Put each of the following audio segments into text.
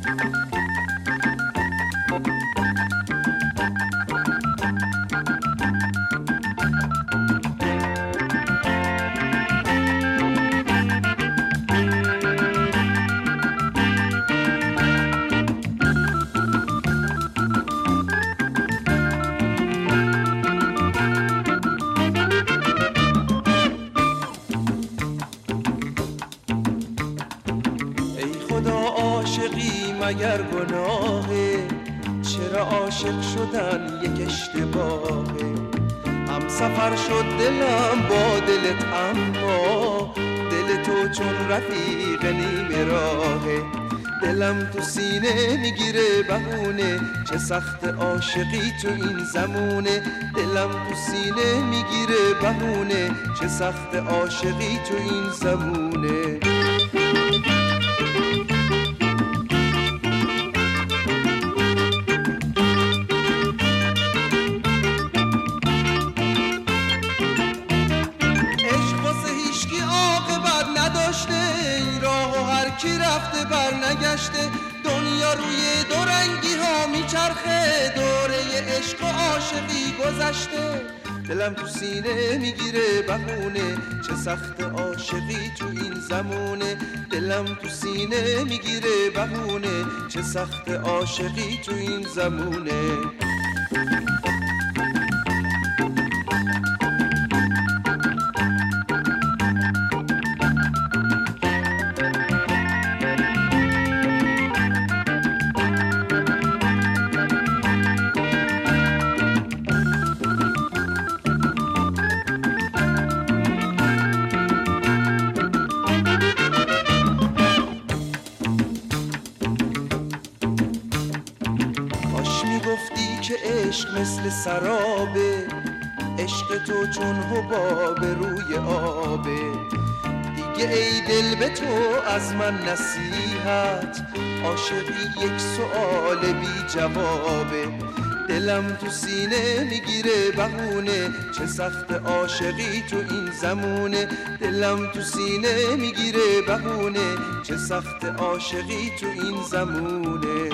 عاشقی مگر گناهه؟ چرا عاشق شدن یک اشتباهه؟ هم سفر شد دلم با دلت، اما دل تو چون رفیق نیمه راهه. دلم تو سینه میگیره بهونه، چه سخت عاشقی تو این زمونه. دلم تو سینه میگیره بهونه، چه سخت عاشقی تو این زمونه. کی رفته بر نگشته، دنیا روی دو رنگی ها میچرخه، دوره عشق و عاشقی گذشته. دلم تو سینه میگیره بهونه، چه سخت عاشقی تو این زمونه. دلم تو سینه میگیره بهونه، چه سخت عاشقی تو این زمونه. گفتی که عشق مثل سرابه، عشق تو چون حباب روی آبه. دیگه ای دل به تو از من نصیحت، عاشقی یک سؤال بی جوابه. دلم تو سینه میگیره بهونه، چه سخت عاشقی تو این زمونه. دلم تو سینه میگیره بهونه، چه سخت عاشقی تو این زمونه.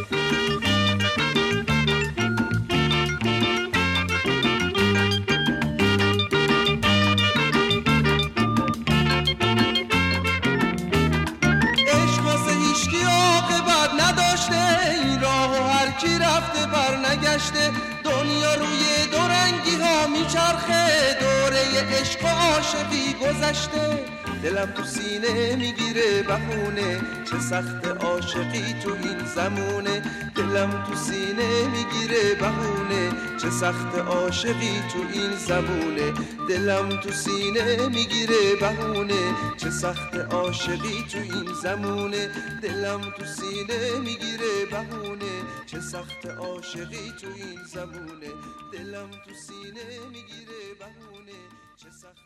کی رفته بر نگشته، دنیا روی دو رنگی ها میچرخه، دوره عشق و عاشقی گذشته. دلم تو سینه میگیره بهونه، چه سخت عاشقی تو این زمونه. دلم تو سینه میگیره بهونه، چه سخت عاشقی تو این زمونه. دلم تو سینه میگیره بهونه، چه سخت عاشقی تو این زمونه. دلم تو سینه میگیره بهونه، چه سخت عاشقی تو این زمونه. دلم تو سینه میگیره بهونه، چه سخت